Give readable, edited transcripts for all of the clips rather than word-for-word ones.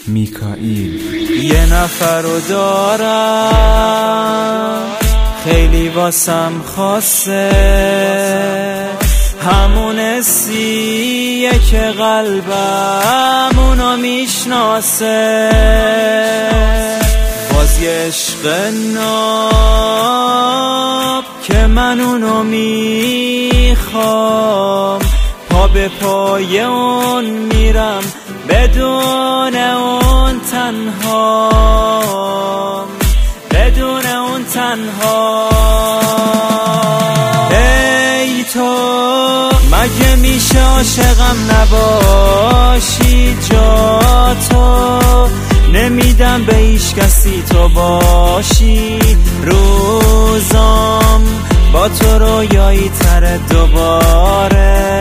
میکائیل. یه نفر رو دارم خیلی واسم خاصه، همون اسیه که قلبم اونو میشناسه. باز یه عشق ناب که من اونو میخوام، پا به پای اون میرم بدون اون تنهام، بدون اون تنهام. ای تو مگه میشه عاشقم نباشی؟ جا تو نمیدم به هیچ کسی تو باشی. روزام با تو رویایی تره دوباره،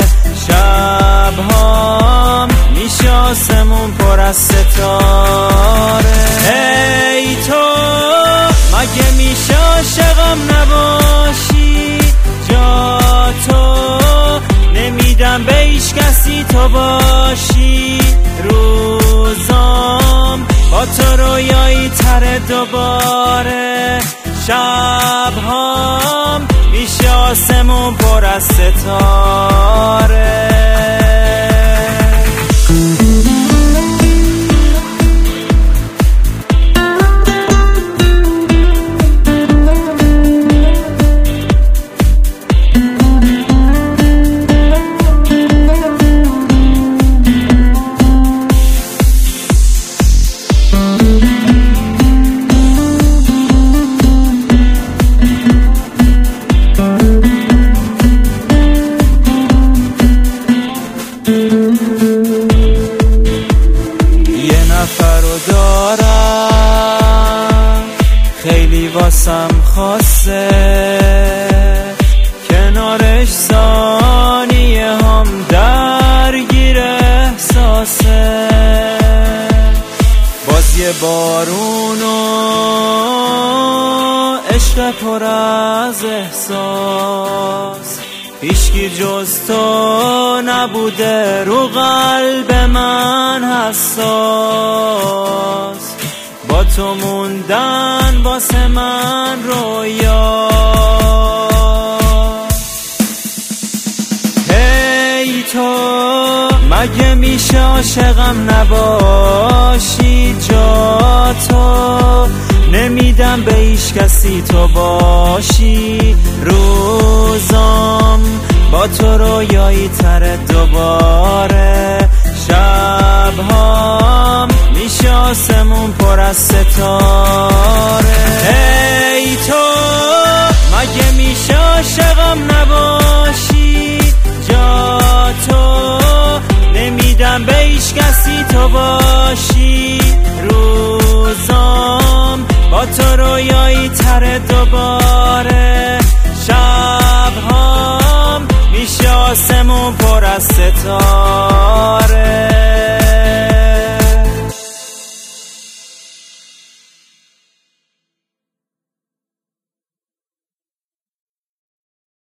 شبهام میشه آسمون پر از ستاره. ای تو مگه میشه عاشقم نباشی؟ جا تو نمیدم به هیچ کسی تو باشی. روزام با تو رویایی تره دوباره، شبهام میشه آسمون پر از ستاره. دارم خیلی واسم خاصه، کنارش ثانیه هم درگیر احساسه. باز یه بارون و عشق پر از احساس، هیچکی جز تو نبوده رو قلب من حساس. با تو موندن واسه من رویا. هی تو مگه میشه عاشقم نباشی؟ جا تو نمیدم به هیچ کسی تو باشی. روزام با تو رویایی تره دوباره، شبهام میشه آسمون پر از ستاره. ای تو مگه میشه عاشقم نباشی؟ جا تو نمیدم به هیچ کسی تو باشی. روزام با تو رویایی تره دوباره، شبهام میشه آسمون پر از ستاره.